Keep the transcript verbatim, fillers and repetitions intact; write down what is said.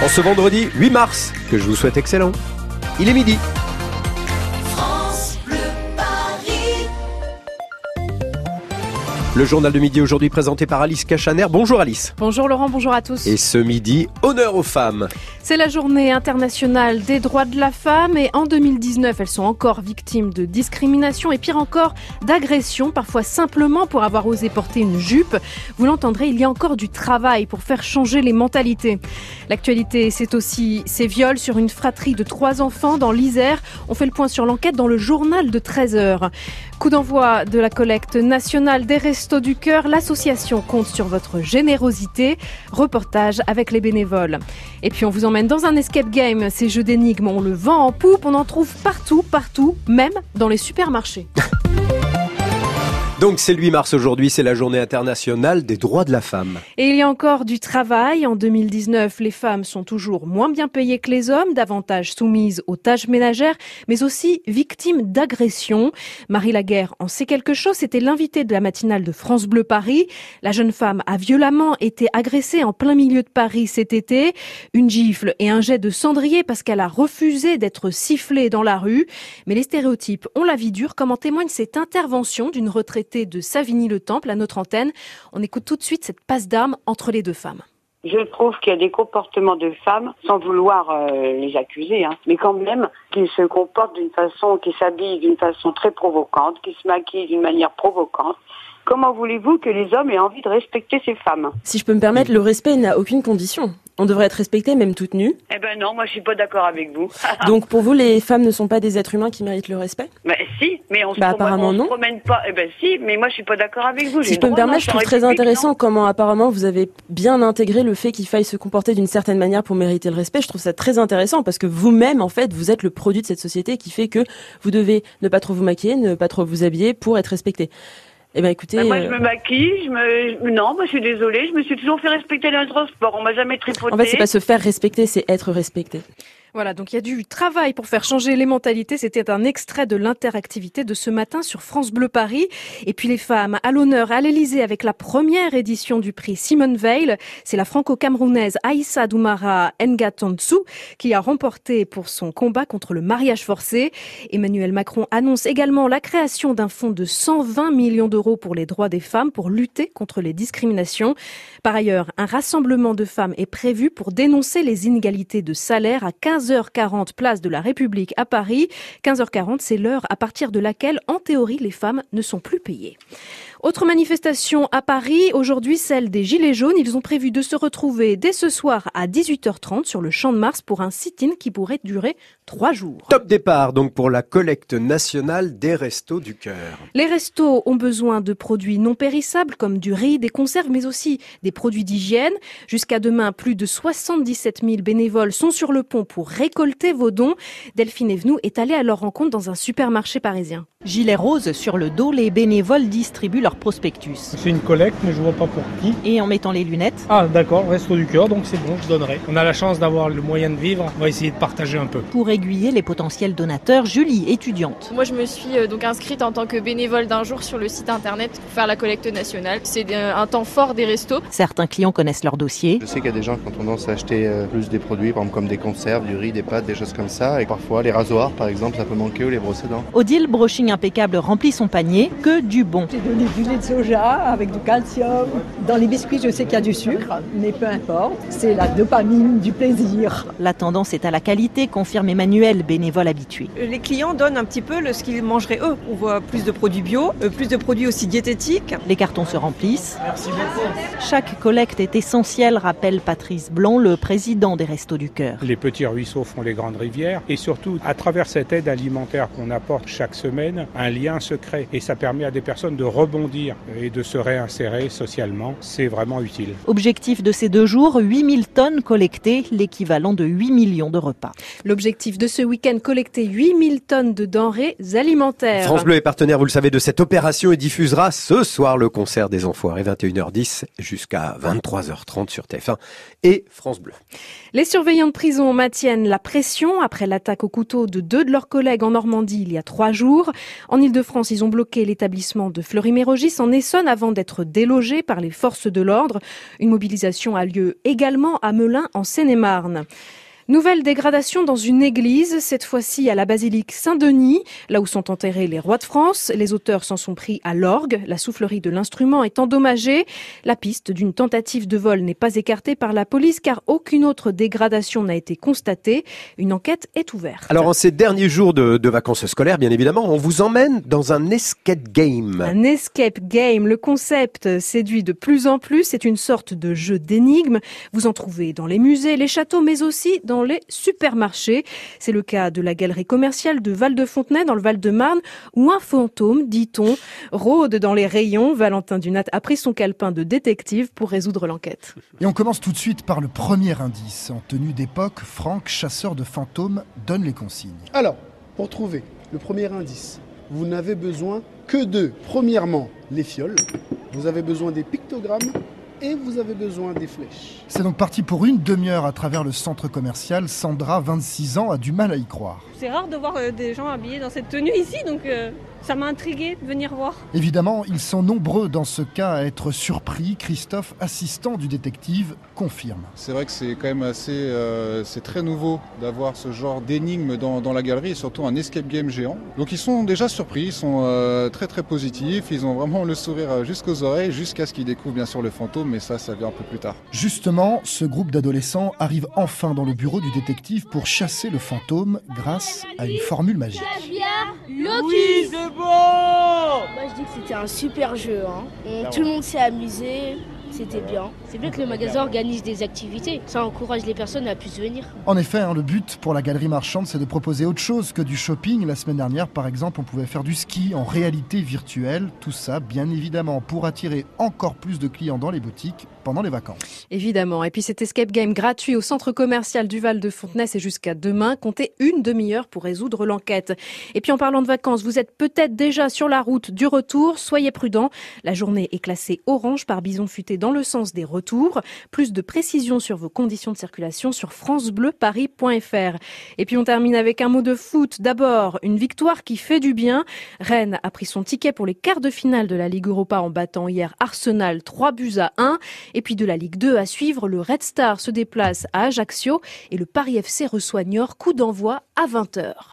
En ce vendredi huit mars, que je vous souhaite excellent. Il est midi. France Bleu Paris. Le journal de midi aujourd'hui présenté par Alice Cachaner. Bonjour Alice. Bonjour Laurent, bonjour à tous. Et ce midi, honneur aux femmes. C'est la journée internationale des droits de la femme et en deux mille dix-neuf, elles sont encore victimes de discrimination et pire encore d'agression, parfois simplement pour avoir osé porter une jupe. Vous l'entendrez, il y a encore du travail pour faire changer les mentalités. L'actualité, c'est aussi ces viols sur une fratrie de trois enfants dans l'Isère. On fait le point sur l'enquête dans le journal de treize heures. Coup d'envoi de la collecte nationale des Restos du Cœur. L'association compte sur votre générosité. Reportage avec les bénévoles. Et puis on vous emmène dans un escape game. Ces jeux d'énigmes, on le vend en poupe. On en trouve partout, partout, même dans les supermarchés. Donc c'est le huit mars aujourd'hui, c'est la journée internationale des droits de la femme. Et il y a encore du travail. En deux mille dix-neuf, les femmes sont toujours moins bien payées que les hommes, davantage soumises aux tâches ménagères, mais aussi victimes d'agressions. Marie Laguerre en sait quelque chose, c'était l'invitée de la matinale de France Bleu Paris. La jeune femme a violemment été agressée en plein milieu de Paris cet été. Une gifle et un jet de cendrier parce qu'elle a refusé d'être sifflée dans la rue. Mais les stéréotypes ont la vie dure, comme en témoigne cette intervention d'une retraitée de Savigny-le-Temple à notre antenne. On écoute tout de suite cette passe d'armes entre les deux femmes. Je trouve qu'il y a des comportements de femmes, sans vouloir euh, les accuser, hein, mais quand même, qui se comportent d'une façon, qui s'habillent d'une façon très provocante, qui se maquillent d'une manière provocante. Comment voulez-vous que les hommes aient envie de respecter ces femmes ? Si je peux me permettre, le respect n'a aucune condition. On devrait être respecté, même toute nue. Eh ben non, moi je suis pas d'accord avec vous. Donc pour vous, les femmes ne sont pas des êtres humains qui méritent le respect ? Ben si, mais on se, bah, promène, apparemment, on non. se promène pas. Eh ben si, mais moi je suis pas d'accord avec vous. Si je peux me permettre, je trouve très intéressant comment apparemment vous avez bien intégré le fait qu'il faille se comporter d'une certaine manière pour mériter le respect. Je trouve ça très intéressant parce que vous-même, en fait, vous êtes le produit de cette société qui fait que vous devez ne pas trop vous maquiller, ne pas trop vous habiller pour être respecté. Eh ben écoutez, ben moi euh... je me maquille, je me non, moi je suis désolée, je me suis toujours fait respecter dans le transport, on m'a jamais tripoté. En fait, c'est pas se faire respecter, c'est être respecté. Voilà, donc il y a du travail pour faire changer les mentalités. C'était un extrait de l'interactivité de ce matin sur France Bleu Paris. Et puis les femmes à l'honneur à l'Elysée avec la première édition du prix Simone Veil. C'est la franco-camerounaise Aïssa Doumara Ngatonsu qui a remporté pour son combat contre le mariage forcé. Emmanuel Macron annonce également la création d'un fonds de cent vingt millions d'euros pour les droits des femmes pour lutter contre les discriminations. Par ailleurs, un rassemblement de femmes est prévu pour dénoncer les inégalités de salaire à quinze heures quarante place de la République à Paris. quinze heures quarante, c'est l'heure à partir de laquelle, en théorie, les femmes ne sont plus payées. Autre manifestation à Paris, aujourd'hui celle des Gilets jaunes. Ils ont prévu de se retrouver dès ce soir à dix-huit heures trente sur le Champ de Mars pour un sit-in qui pourrait durer trois jours. Top départ donc pour la collecte nationale des Restos du Cœur. Les restos ont besoin de produits non périssables comme du riz, des conserves, mais aussi des produits d'hygiène. Jusqu'à demain, plus de soixante-dix-sept mille bénévoles sont sur le pont pour récolter vos dons. Delphine Evenou est allée à leur rencontre dans un supermarché parisien. Gilet rose sur le dos, les bénévoles distribuent leur prospectus. C'est une collecte, mais je vois pas pour qui. Et en mettant les lunettes. Ah d'accord, Resto du Cœur, donc c'est bon, je donnerai. On a la chance d'avoir le moyen de vivre, on va essayer de partager un peu. Pour aiguiller les potentiels donateurs, Julie, étudiante. Moi je me suis euh, donc inscrite en tant que bénévole d'un jour sur le site internet pour faire la collecte nationale. C'est euh, un temps fort des restos. Certains clients connaissent leur dossier. Je sais qu'il y a des gens qui ont tendance à acheter euh, plus des produits, par exemple comme des conserves, du riz, des pâtes, des choses comme ça. Et parfois les rasoirs par exemple, ça peut manquer ou les brosses dents. Odile, brushing impeccable, remplit son panier, que du bon. J'ai donné du lait de soja avec du calcium. Dans les biscuits, je sais qu'il y a du sucre, mais peu importe. C'est la dopamine du plaisir. La tendance est à la qualité, confirme Emmanuel, bénévole habitué. Les clients donnent un petit peu le, ce qu'ils mangeraient eux. On voit plus de produits bio, plus de produits aussi diététiques. Les cartons se remplissent. Merci beaucoup. Chaque collecte est essentielle, rappelle Patrice Blanc, le président des Restos du Cœur. Les petits ruisseaux font les grandes rivières et surtout, à travers cette aide alimentaire qu'on apporte chaque semaine, un lien se crée et ça permet à des personnes de rebondir et de se réinsérer socialement. C'est vraiment utile. Objectif de ces deux jours, huit mille tonnes collectées, l'équivalent de huit millions de repas. L'objectif de ce week-end, collecter huit mille tonnes de denrées alimentaires. France Bleu est partenaire, vous le savez, de cette opération et diffusera ce soir le concert des Enfoirés, vingt et une heures dix jusqu'à vingt-trois heures trente sur T F un et France Bleu. Les surveillants de prison maintiennent la pression après l'attaque au couteau de deux de leurs collègues en Normandie il y a trois jours. En Ile-de-France, ils ont bloqué l'établissement de Fleury-Mérogis en Essonne avant d'être délogés par les forces de l'ordre. Une mobilisation a lieu également à Melun en Seine-et-Marne. Nouvelle dégradation dans une église, cette fois-ci à la basilique Saint-Denis, là où sont enterrés les rois de France. Les auteurs s'en sont pris à l'orgue. La soufflerie de l'instrument est endommagée. La piste d'une tentative de vol n'est pas écartée par la police car aucune autre dégradation n'a été constatée. Une enquête est ouverte. Alors en ces derniers jours de, de vacances scolaires, bien évidemment, on vous emmène dans un escape game. Un escape game, le concept séduit de plus en plus. C'est une sorte de jeu d'énigmes. Vous en trouvez dans les musées, les châteaux, mais aussi dans dans les supermarchés. C'est le cas de la galerie commerciale de Val-de-Fontenay dans le Val-de-Marne où un fantôme, dit-on, rôde dans les rayons. Valentin Dunat a pris son calepin de détective pour résoudre l'enquête. Et on commence tout de suite par le premier indice. En tenue d'époque, Franck, chasseur de fantômes, donne les consignes. Alors, pour trouver le premier indice, vous n'avez besoin que de, premièrement, les fioles. Vous avez besoin des pictogrammes. Et vous avez besoin des flèches. C'est donc parti pour une demi-heure à travers le centre commercial. Sandra, vingt-six ans, a du mal à y croire. C'est rare de voir des gens habillés dans cette tenue ici, donc euh, ça m'a intriguée de venir voir. Évidemment, ils sont nombreux dans ce cas à être surpris. Christophe, assistant du détective, confirme. C'est vrai que c'est quand même assez... Euh, c'est très nouveau d'avoir ce genre d'énigme dans, dans la galerie et surtout un escape game géant. Donc ils sont déjà surpris, ils sont euh, très très positifs. Ils ont vraiment le sourire jusqu'aux oreilles jusqu'à ce qu'ils découvrent bien sûr le fantôme. Mais ça, ça vient un peu plus tard. Justement, ce groupe d'adolescents arrive enfin dans le bureau du détective pour chasser le fantôme grâce à une formule magique. Oui, c'est bon. Moi, je dis que c'était un super jeu. Hein. On, tout le monde s'est amusé. C'était bien. C'est bien que le magasin organise des activités. Ça encourage les personnes à plus venir. En effet, hein, le but pour la galerie marchande, c'est de proposer autre chose que du shopping. La semaine dernière, par exemple, on pouvait faire du ski en réalité virtuelle. Tout ça, bien évidemment, pour attirer encore plus de clients dans les boutiques pendant les vacances. Évidemment. Et puis cet escape game gratuit au centre commercial du Val-de-Fontenay, c'est jusqu'à demain. Comptez une demi-heure pour résoudre l'enquête. Et puis en parlant de vacances, vous êtes peut-être déjà sur la route du retour. Soyez prudents. La journée est classée orange par Bison Futé dans le sens des retours. Plus de précisions sur vos conditions de circulation sur francebleuparis point fr. Et puis on termine avec un mot de foot. D'abord, une victoire qui fait du bien. Rennes a pris son ticket pour les quarts de finale de la Ligue Europa en battant hier Arsenal trois buts à un. Et puis de la Ligue deux à suivre, le Red Star se déplace à Ajaccio et le Paris F C reçoit Niort, coup d'envoi à vingt heures.